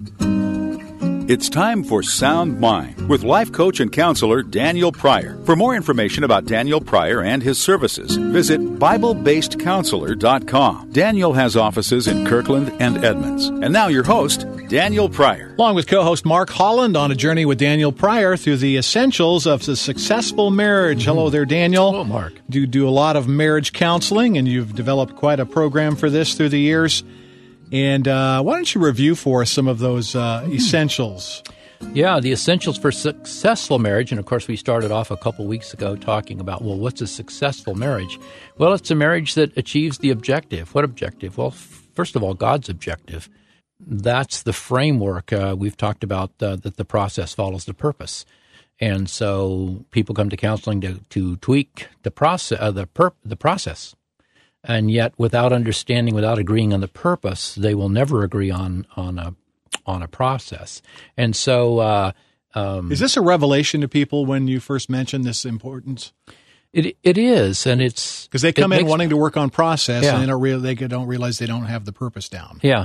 It's time for Sound Mind with life coach and counselor Daniel Pryor. For more information about Daniel Pryor and his services, visit BibleBasedCounselor.com. Daniel has offices in Kirkland and Edmonds. And now your host, Daniel Pryor. Along with co-host Mark Holland on a journey with Daniel Pryor through the essentials of the successful marriage. Hello there, Daniel. Hello, Mark. You do a lot of marriage counseling, and you've developed quite a program for this through the years. And why don't you review for us some of those essentials? Yeah, the essentials for successful marriage. And, of course, we started off a couple weeks ago talking about, well, what's a successful marriage? Well, it's a marriage that achieves the objective. What objective? Well, first of all, God's objective. That's the framework. We've talked about that the process follows the purpose. And so people come to counseling to tweak the process. And yet, without understanding, without agreeing on the purpose, they will never agree on a process. And so, is this a revelation to people when you first mentioned this importance? It is, and it's because they come in wanting to work on process, yeah. And they don't realize they don't have the purpose down. And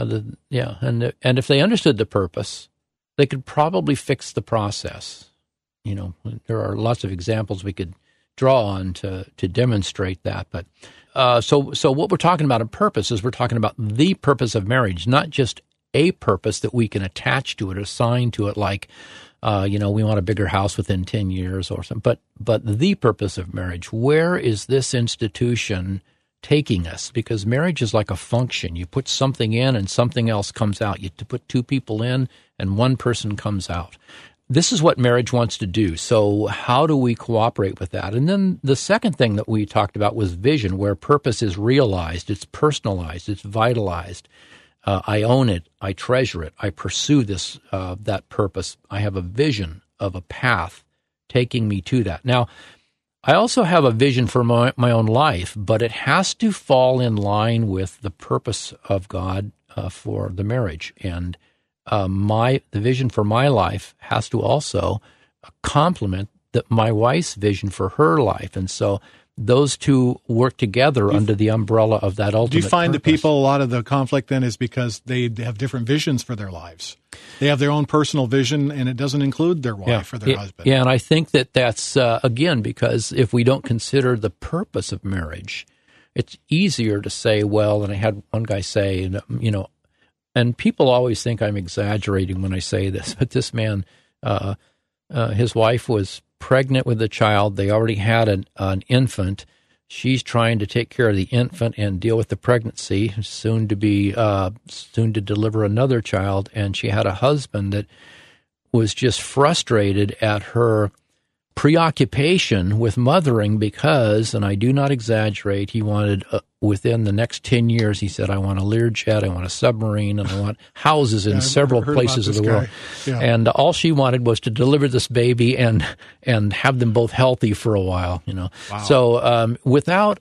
if they understood the purpose, they could probably fix the process. You know, there are lots of examples we could draw on to demonstrate that, but. So what we're talking about in purpose is we're talking about the purpose of marriage, not just a purpose that we can attach to it, assign to it, like, we want a bigger house within 10 years or something, but the purpose of marriage. Where is this institution taking us? Because marriage is like a function. You put something in and something else comes out. You put two people in and one person comes out. This is what marriage wants to do. So how do we cooperate with that? And then the second thing that we talked about was vision, where purpose is realized, it's personalized, it's vitalized. I own it, I treasure it, I pursue that purpose. I have a vision of a path taking me to that. Now, I also have a vision for my own life, but it has to fall in line with the purpose of God for the marriage. And the vision for my life has to also complement my wife's vision for her life, and so those two work together under the umbrella of that ultimate. Do you find purpose. that people, a lot of the conflict then is because they have different visions for their lives? They have their own personal vision, and it doesn't include their wife or their husband. Yeah, and I think that's again because if we don't consider the purpose of marriage, it's easier to say, well. And I had one guy say, and people always think I'm exaggerating when I say this, but this man, his wife was pregnant with a child. They already had an infant. She's trying to take care of the infant and deal with the pregnancy, soon to deliver another child. And she had a husband that was just frustrated at her preoccupation with mothering because, and I do not exaggerate, he wanted, within the next 10 years, he said, I want a Learjet, I want a submarine, and I want houses in several places of the world. Yeah. And all she wanted was to deliver this baby and have them both healthy for a while, Wow. So without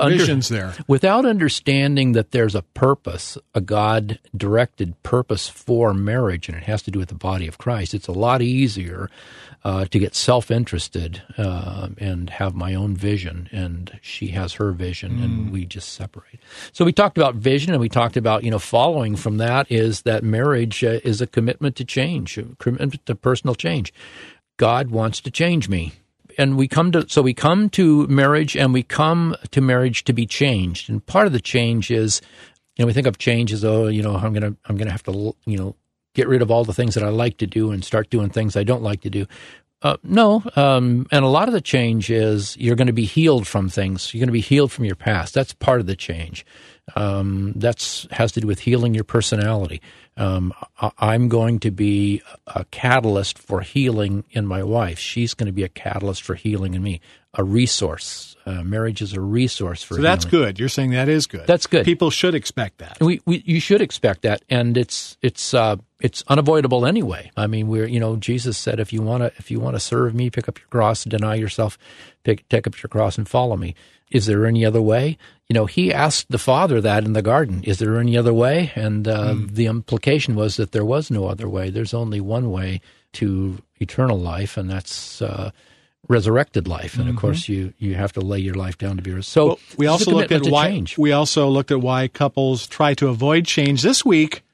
understanding that there's a purpose, a God-directed purpose for marriage, and it has to do with the body of Christ, it's a lot easier to get self-interested and have my own vision, and she has her vision, and we just separate. So we talked about vision, and we talked about, following from that is that marriage is a commitment to change, a commitment to personal change. God wants to change me. And we come to marriage, and we come to marriage to be changed. And part of the change is, we think of change as, I'm going to have to, get rid of all the things that I like to do and start doing things I don't like to do. No, and a lot of the change is you're going to be healed from things. You're going to be healed from your past. That's part of the change. That has to do with healing your personality. I'm going to be a catalyst for healing in my wife. She's going to be a catalyst for healing in me. A resource. Marriage is a resource for healing. So that's good. You're saying that is good. That's good. People should expect that. You should expect that, and it's unavoidable anyway. I mean, Jesus said, if you want to serve me, pick up your cross, deny yourself, take up your cross, and follow me. Is there any other way? He asked the Father that in the garden. Is there any other way? And the implication was that there was no other way. There's only one way to eternal life, and that's resurrected life. And of course, you have to lay your life down to be resurrected. So well, we also looked at why couples try to avoid change. This week,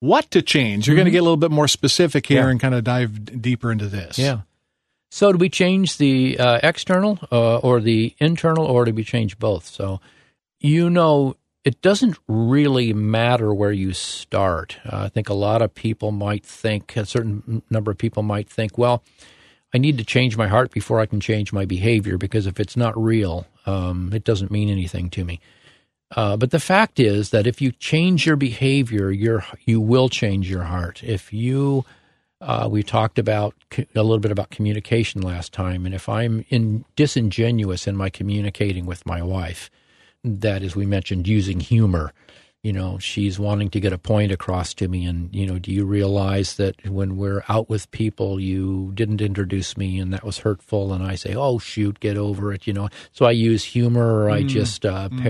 what to change. You're going to get a little bit more specific here and kind of dive deeper into this. Yeah. So do we change the external or the internal, or do we change both? So, it doesn't really matter where you start. I think a lot of people might think, a certain number of people might think, well, I need to change my heart before I can change my behavior, because if it's not real, it doesn't mean anything to me. But the fact is that if you change your behavior, you will change your heart. If you, we talked about a little bit about communication last time, and if I'm disingenuous in my communicating with my wife, that, as we mentioned, using humor, she's wanting to get a point across to me, and, do you realize that when we're out with people, you didn't introduce me, and that was hurtful, and I say, oh, shoot, get over it, So I use humor, or I just,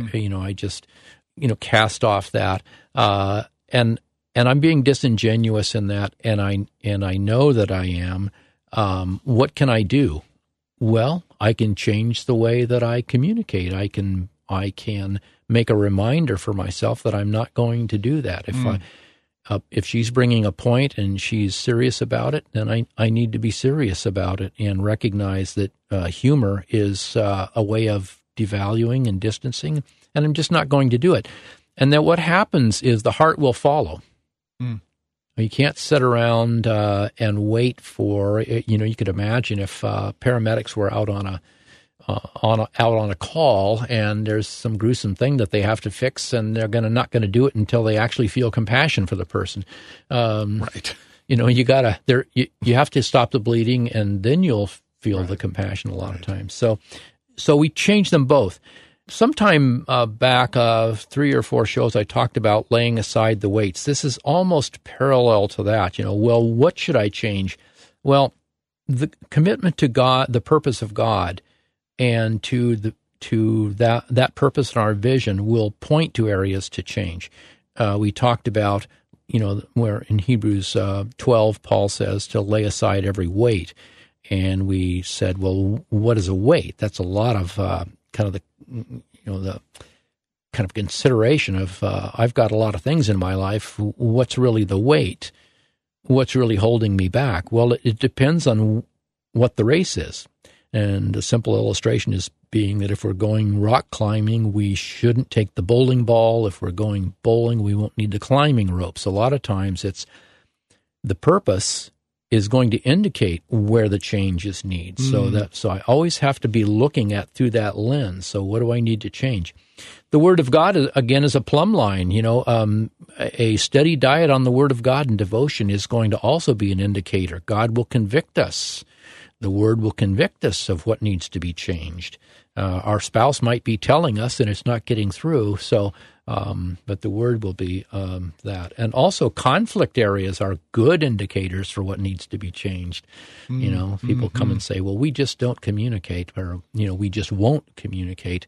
cast off that, and I'm being disingenuous in that, and I know that I am. What can I do? Well, I can change the way that I communicate. I can make a reminder for myself that I'm not going to do that. If she's bringing a point and she's serious about it, then I need to be serious about it and recognize that humor is a way of devaluing and distancing, and I'm just not going to do it. And then what happens is the heart will follow. You can't sit around and wait for, you could imagine if paramedics were out on a call and there's some gruesome thing that they have to fix, and they're not going to do it until they actually feel compassion for the person. Right. You have to stop the bleeding, and then you'll feel the compassion a lot of times. So we change them both. Sometime back, 3 or 4 shows, I talked about laying aside the weights. This is almost parallel to that. Well, what should I change? Well, the commitment to God, the purpose of God, and to that purpose and our vision will point to areas to change. We talked about, where in Hebrews 12, Paul says to lay aside every weight. And we said, well, what is a weight? That's a lot of the kind of consideration of, I've got a lot of things in my life. What's really the weight? What's really holding me back? Well, it depends on what the race is. And a simple illustration is being that if we're going rock climbing, we shouldn't take the bowling ball. If we're going bowling, we won't need the climbing ropes. A lot of times it's the purpose is going to indicate where the change is needed. So I always have to be looking at through that lens. So what do I need to change? The Word of God, again, is a plumb line. A steady diet on the Word of God and devotion is going to also be an indicator. God will convict us. The Word will convict us of what needs to be changed. Our spouse might be telling us and it's not getting through, but the Word will be that. And also conflict areas are good indicators for what needs to be changed. People come and say, well, we just don't communicate, or, we just won't communicate.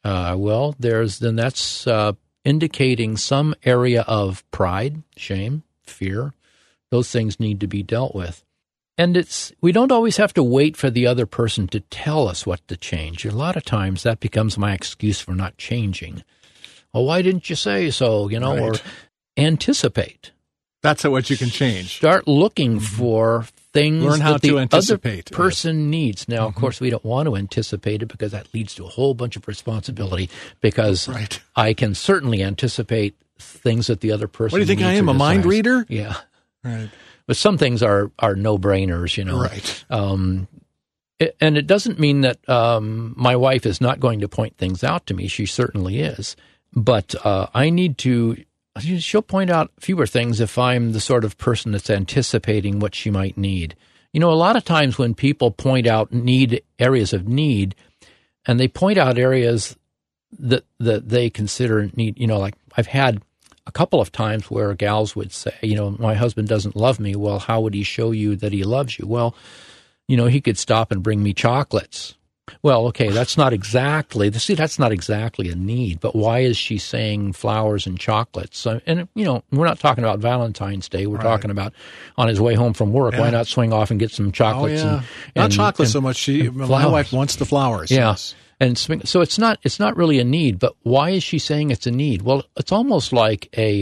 That's indicating some area of pride, shame, fear. Those things need to be dealt with. And we don't always have to wait for the other person to tell us what to change. A lot of times that becomes my excuse for not changing. Well, why didn't you say so, right. Or anticipate. That's what you can change. Start looking for things Learn how that the to anticipate. Other person needs. Now, of course, we don't want to anticipate it because that leads to a whole bunch of responsibility, because I can certainly anticipate things that the other person needs. What do you think I am, a mind reader? Yeah. Right. But some things are no-brainers, Right. And it doesn't mean that my wife is not going to point things out to me. She certainly is. But she'll point out fewer things if I'm the sort of person that's anticipating what she might need. A lot of times when people point out areas of need, and they point out areas that they consider need, like I've had a couple of times where gals would say, my husband doesn't love me. Well, how would he show you that he loves you? Well, he could stop and bring me chocolates. Well, okay, that's not exactly a need, but why is she saying flowers and chocolates? And, we're not talking about Valentine's Day. We're talking about on his way home from work. Yeah. Why not swing off and get some chocolates? Oh, yeah. Not chocolates so much. My wife wants the flowers. Yeah. Yes. And so it's not really a need, but why is she saying it's a need? Well, it's almost like a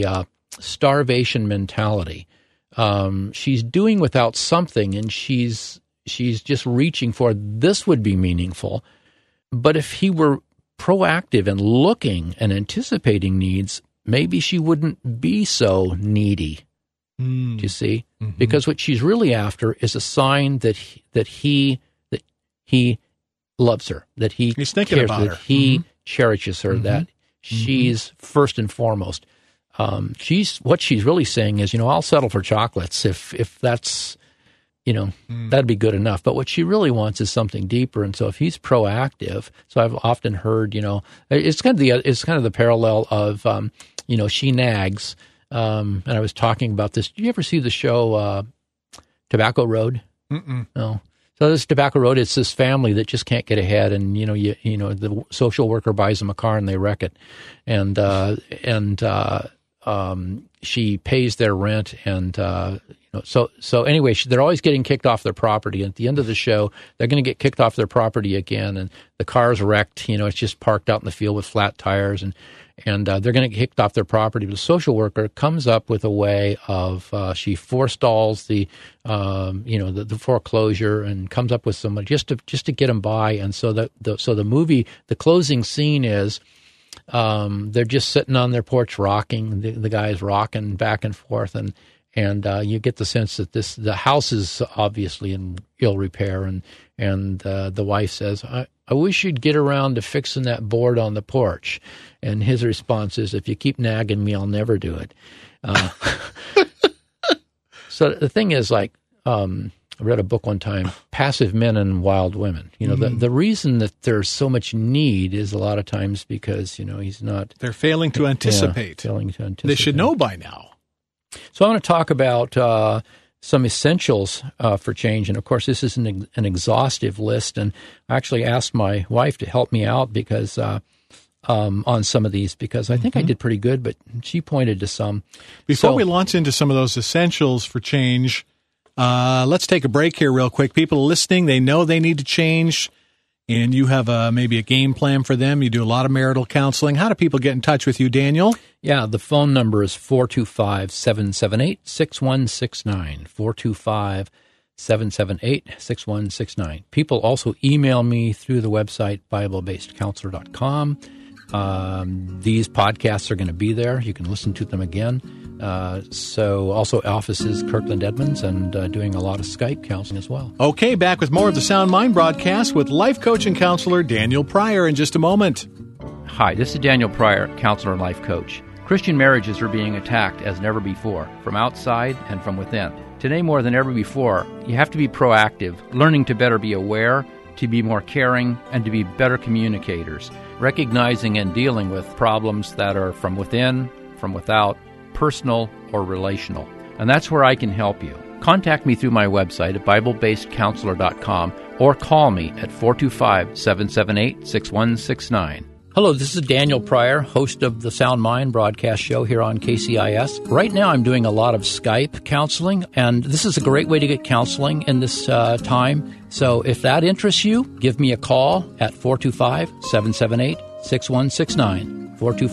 starvation mentality. She's doing without something, and she's just reaching for this would be meaningful. But if he were proactive and looking and anticipating needs, maybe she wouldn't be so needy. Do you see? Mm-hmm. Because what she's really after is a sign that he loves her, that he's thinking about her, that he cherishes her, that she's first and foremost. What she's really saying is, I'll settle for chocolates if that's, that'd be good enough. But what she really wants is something deeper. And so if he's proactive, so I've often heard, it's kind of the parallel of, she nags. And I was talking about this. Did you ever see the show Tobacco Road? Mm-mm. No. So this Tobacco Road, it's this family that just can't get ahead, and the social worker buys them a car and they wreck it, and she pays their rent, and so anyway, they're always getting kicked off their property. And at the end of the show, they're going to get kicked off their property again, and the car's wrecked. It's just parked out in the field with flat tires, and they're going to get kicked off their property. But the social worker comes up with a way of she forestalls the foreclosure and comes up with someone just to get them by. And so the movie, the closing scene is they're just sitting on their porch rocking. The guy's rocking back and forth, and you get the sense that the house is obviously in ill repair, and the wife says, I wish you'd get around to fixing that board on the porch. And his response is, if you keep nagging me, I'll never do it. So the thing is, I read a book one time, Passive Men and Wild Women. The reason that there's so much need is a lot of times because, he's not... They're failing to anticipate. They should know by now. So I want to talk about some essentials for change. And, of course, this isn't an exhaustive list. And I actually asked my wife to help me out because on some of these, because I think I did pretty good, but she pointed to some. Before we launch into some of those essentials for change, let's take a break here real quick. People listening, they know they need to change, and you have maybe a game plan for them. You do a lot of marital counseling. How do people get in touch with you, Daniel? Yeah, the phone number is 425-778-6169, 425-778-6169. People also email me through the website, BibleBasedCounselor.com. These podcasts are going to be there. You can listen to them again. So also offices, Kirkland Edmonds, and doing a lot of Skype counseling as well. Okay, back with more of the Sound Mind broadcast with life coach and counselor Daniel Pryor in just a moment. Hi, this is Daniel Pryor, counselor and life coach. Christian marriages are being attacked as never before, from outside and from within. Today, more than ever before, you have to be proactive, learning to better be aware, to be more caring, and to be better communicators, recognizing and dealing with problems that are from within, from without, personal or relational. And that's where I can help you. Contact me through my website at BibleBasedCounselor.com or call me at 425-778-6169. Hello, this is Daniel Pryor, host of the Sound Mind broadcast show here on KCIS. Right now I'm doing a lot of Skype counseling, and this is a great way to get counseling in this time. So if that interests you, give me a call at 425-778-6169,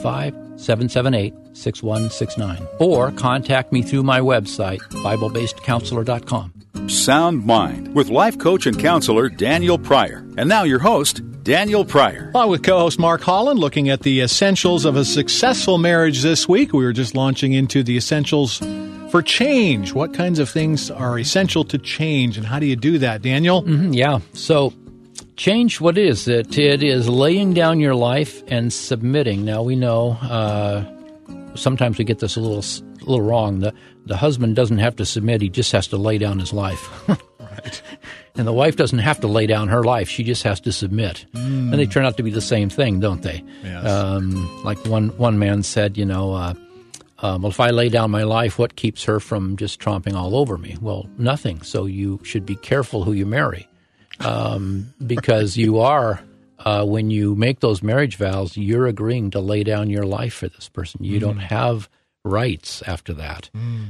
425-778-6169, or contact me through my website, BibleBasedCounselor.com. Sound Mind with life coach and counselor Daniel Pryor. And now your host, Daniel Pryor. Along with co-host Mark Holland, looking at the essentials of a successful marriage this week. We were just launching into the essentials for change. What kinds of things are essential to change, and how do you do that, Daniel? Yeah. So change, what is it? It is laying down your life and submitting. Now, we know sometimes we get this a little wrong. The husband doesn't have to submit. He just has to lay down his life. Right. And the wife doesn't have to lay down her life. She just has to submit. And they turn out to be the same thing, don't they? Yes. Like one man said, well, if I lay down my life, what keeps her from just tromping all over me? Well, nothing. So you should be careful who you marry, because you are, when you make those marriage vows, you're agreeing to lay down your life for this person. You don't have rights after that.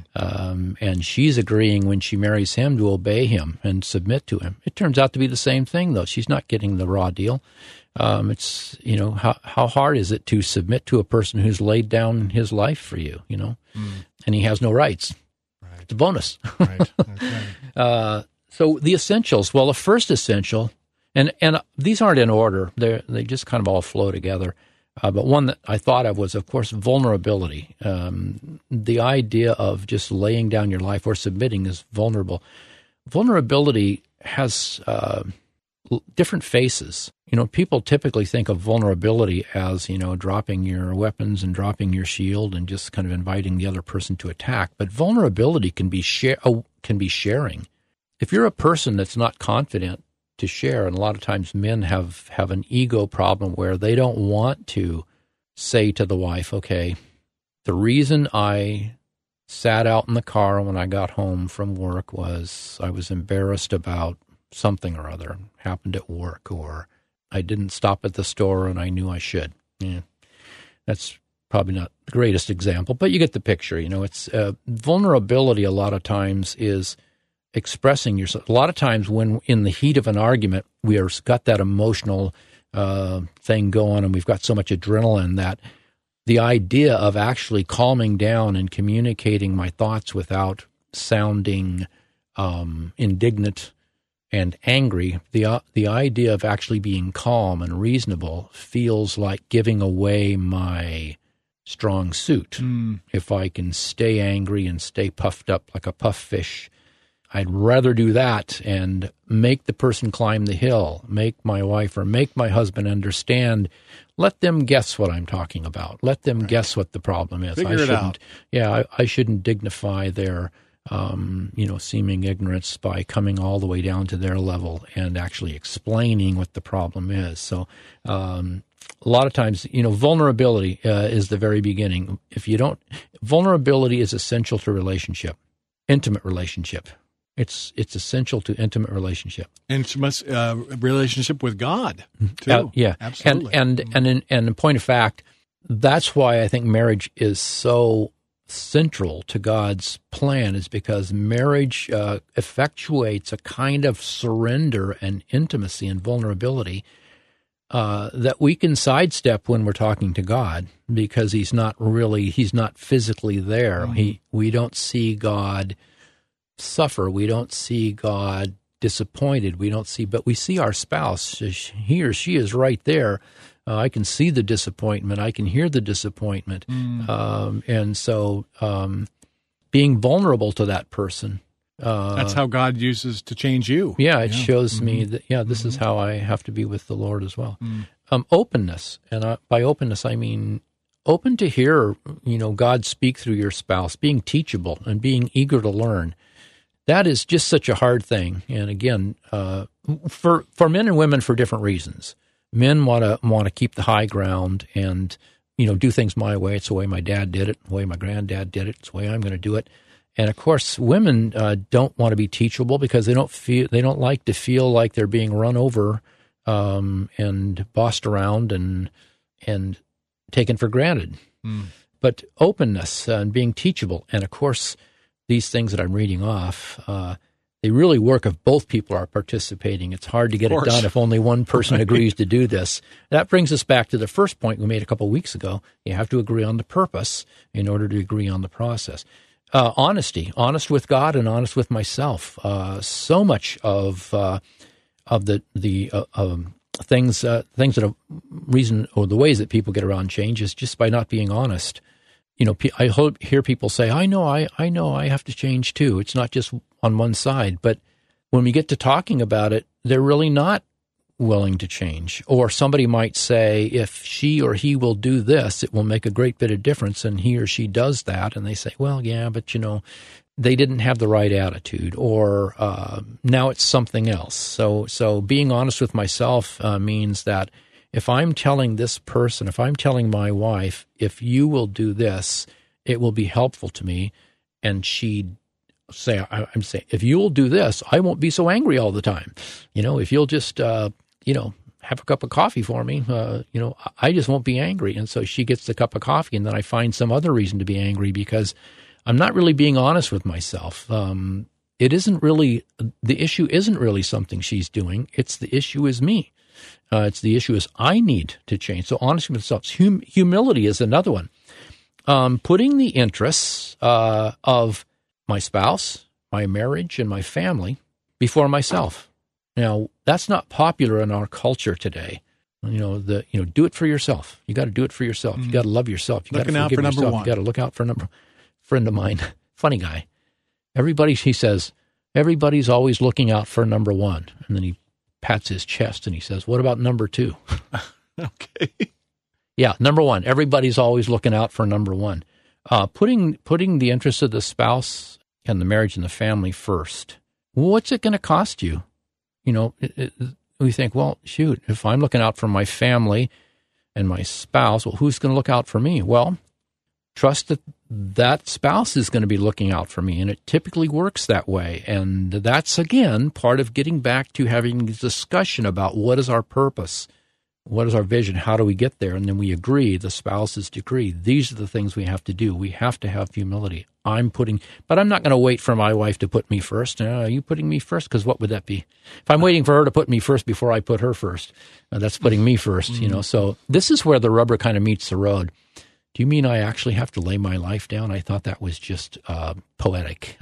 And she's agreeing when she marries him to obey him and submit to him. It turns out to be the same thing, though. She's not getting the raw deal. It's, how hard is it to submit to a person who's laid down his life for you, and he has no rights. Right. It's a bonus. Right. That's right. So the essentials, well, the first essential, and these aren't in order. They just kind of all flow together. But one that I thought of was, of course, vulnerability. The idea of just laying down your life or submitting is vulnerable. Vulnerability has different faces. People typically think of vulnerability as, dropping your weapons and dropping your shield and just kind of inviting the other person to attack. But vulnerability can be sharing. If you're a person that's not confident to share, and a lot of times men have an ego problem where they don't want to say to the wife, okay, the reason I sat out in the car when I got home from work was I was embarrassed about something or other happened at work, or I didn't stop at the store and I knew I should. Yeah, that's probably not the greatest example, but you get the picture. It's vulnerability a lot of times is expressing yourself. A lot of times when in the heat of an argument, we are got that emotional thing going and we've got so much adrenaline that the idea of actually calming down and communicating my thoughts without sounding indignant and angry, the idea of actually being calm and reasonable feels like giving away my strong suit. If I can stay angry and stay puffed up like a puff fish, I'd rather do that and make the person climb the hill, make my wife or make my husband understand. Let them guess what I'm talking about. Let them guess what the problem is. Figure it out. Yeah, I shouldn't dignify their seeming ignorance by coming all the way down to their level and actually explaining what the problem is. So a lot of times, vulnerability is the very beginning. Vulnerability is essential to intimate relationship. It's essential to intimate relationship. Intimate relationship with God, too. Yeah. Absolutely. And in point of fact, that's why I think marriage is so central to God's plan, is because marriage effectuates a kind of surrender and intimacy and vulnerability that we can sidestep when we're talking to God, because he's not physically there. We don't see God suffer. We don't see God disappointed. But we see our spouse. He or she is right there. I can see the disappointment. I can hear the disappointment. And so being vulnerable to that person. That's how God uses to change you. Yeah, it shows me that, this is how I have to be with the Lord as well. Openness. And by openness, I mean open to hear, God speak through your spouse, being teachable and being eager to learn. That is just such a hard thing. And again, for men and women for different reasons. Men want to keep the high ground and, do things my way. It's the way my dad did it, the way my granddad did it. It's the way I'm going to do it. And of course, women don't want to be teachable because they don't like to feel like they're being run over and bossed around and taken for granted. But openness and being teachable, and of course, these things that I'm reading off, they really work if both people are participating. It's hard to get it done if only one person agrees to do this. That brings us back to the first point we made a couple of weeks ago. You have to agree on the purpose in order to agree on the process. Honesty, honest with God and honest with myself. So much of the things that are reason or the ways that people get around change is just by not being honest. I hear people say, I know I have to change too. It's not just on one side. But when we get to talking about it, they're really not willing to change. Or somebody might say, if she or he will do this, it will make a great bit of difference. And he or she does that. And they say, well, yeah, but they didn't have the right attitude, or now it's something else. So being honest with myself means that if I'm telling this person, if I'm telling my wife, if you will do this, it will be helpful to me, and I'm saying, if you will do this, I won't be so angry all the time. If you'll just, have a cup of coffee for me, I just won't be angry. And so she gets the cup of coffee, and then I find some other reason to be angry because I'm not really being honest with myself. It isn't really, the issue isn't really something she's doing. It's the issue is me. It's the issue is I need to change. So honesty with myself. Humility is another one. Putting the interests of my spouse, my marriage, and my family before myself. Now, that's not popular in our culture today. Do it for yourself. You got to do it for yourself. You got to love yourself. You got to forgive yourself. You got to look out for number. Friend of mine, funny guy. He says, everybody's always looking out for number one. And then he pats his chest and he says, what about number two? Okay. Yeah, number one. Everybody's always looking out for number one. Putting the interests of the spouse and the marriage and the family first. What's it going to cost you? We think, well, shoot, if I'm looking out for my family and my spouse, well, who's going to look out for me? Well, trust that spouse is going to be looking out for me, and it typically works that way. And that's, again, part of getting back to having a discussion about what is our purpose, what is our vision, how do we get there, and then we agree, the spouses agree. These are the things we have to do. We have to have humility. But I'm not going to wait for my wife to put me first. Are you putting me first? Because what would that be? If I'm waiting for her to put me first before I put her first, that's putting me first, So this is where the rubber kind of meets the road. Do you mean I actually have to lay my life down? I thought that was just poetic.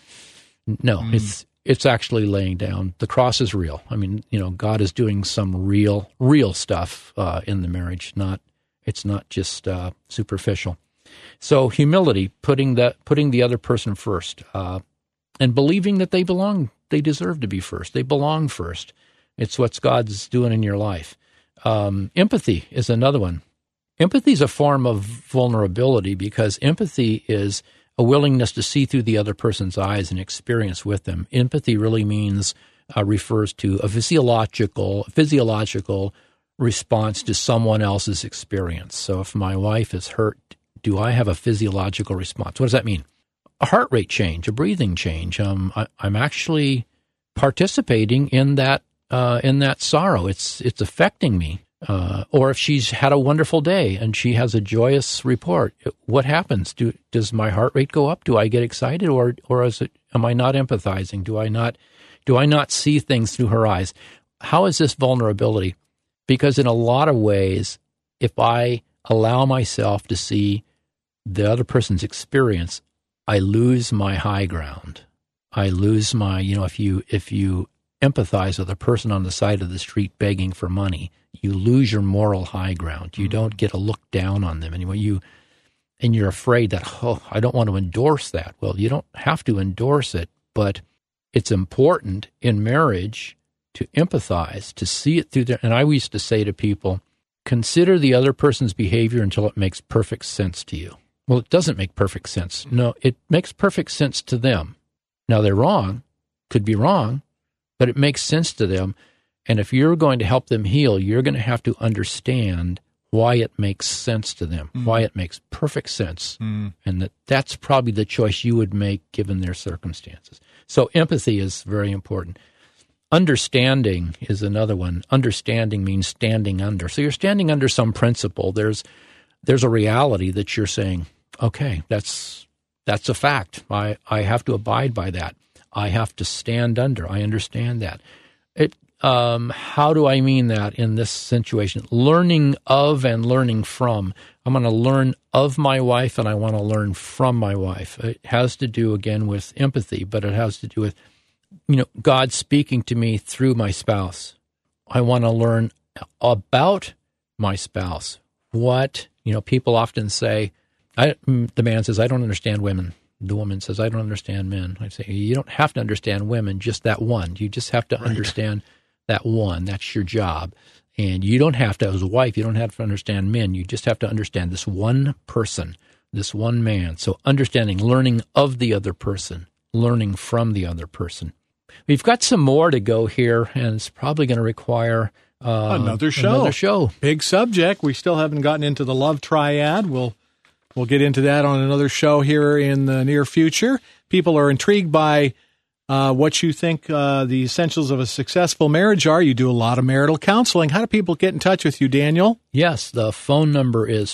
No, it's actually laying down. The cross is real. I mean, God is doing some real stuff in the marriage. It's not just superficial. So humility, putting the other person first, and believing that they deserve to be first. They belong first. It's what God's doing in your life. Empathy is another one. Empathy is a form of vulnerability because empathy is a willingness to see through the other person's eyes and experience with them. Empathy really refers to a physiological response to someone else's experience. So if my wife is hurt, do I have a physiological response? What does that mean? A heart rate change, a breathing change. I'm actually participating in that sorrow. It's affecting me. Or if she's had a wonderful day and she has a joyous report, what happens? Does my heart rate go up? Do I get excited, or am I not empathizing? Do I not see things through her eyes? How is this vulnerability? Because in a lot of ways, if I allow myself to see the other person's experience, I lose my high ground. I lose my, if you empathize with a person on the side of the street begging for money, you lose your moral high ground. You don't get a look down on them anymore. And you're afraid that, I don't want to endorse that. Well, you don't have to endorse it, but it's important in marriage to empathize, to see it through there. And I used to say to people, consider the other person's behavior until it makes perfect sense to you. Well, it doesn't make perfect sense. No, it makes perfect sense to them. Now, they're wrong, could be wrong, but it makes sense to them. And if you're going to help them heal, you're going to have to understand why it makes sense to them, why it makes perfect sense, and that's probably the choice you would make given their circumstances. So empathy is very important. Understanding is another one. Understanding means standing under. So you're standing under some principle. There's a reality that you're saying, okay, that's a fact. I have to abide by that. I have to stand under. I understand that. How do I mean that in this situation? Learning of and learning from. I'm going to learn of my wife and I want to learn from my wife. It has to do, again, with empathy, but it has to do with, God speaking to me through my spouse. I want to learn about my spouse. What, people often say, the man says, I don't understand women. The woman says, I don't understand men. I say, you don't have to understand women, just that one. You just have to understand that one. That's your job. And you don't have to, as a wife, you don't have to understand men. You just have to understand this one person, this one man. So understanding, learning of the other person, learning from the other person. We've got some more to go here, and it's probably going to require another show. Big subject. We still haven't gotten into the love triad. We'll get into that on another show here in the near future. People are intrigued by what you think the essentials of a successful marriage are. You do a lot of marital counseling. How do people get in touch with you, Daniel? Yes, the phone number is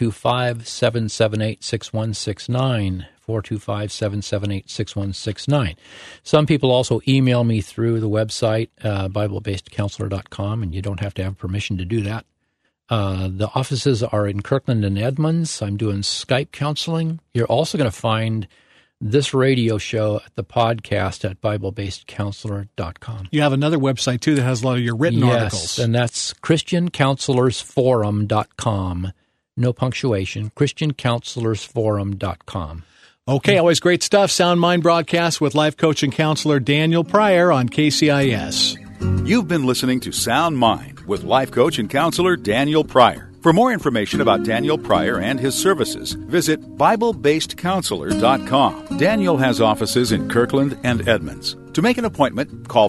425-778-6169. 425-778-6169. Some people also email me through the website, BibleBasedCounselor.com, and you don't have to have permission to do that. The offices are in Kirkland and Edmonds. I'm doing Skype counseling. You're also going to find this radio show at the podcast at BibleBasedCounselor.com. You have another website, too, that has a lot of your written articles. Yes, and that's ChristianCounselorsForum.com. No punctuation, ChristianCounselorsForum.com. Okay, always great stuff. Sound Mind broadcast with life coach and counselor Daniel Pryor on KCIS. You've been listening to Sound Mind with life coach and counselor Daniel Pryor. For more information about Daniel Pryor and his services, visit BibleBasedCounselor.com. Daniel has offices in Kirkland and Edmonds. To make an appointment, call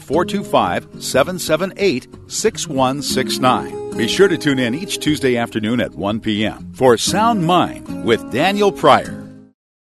425-778-6169. Be sure to tune in each Tuesday afternoon at 1 p.m. for Sound Mind with Daniel Pryor.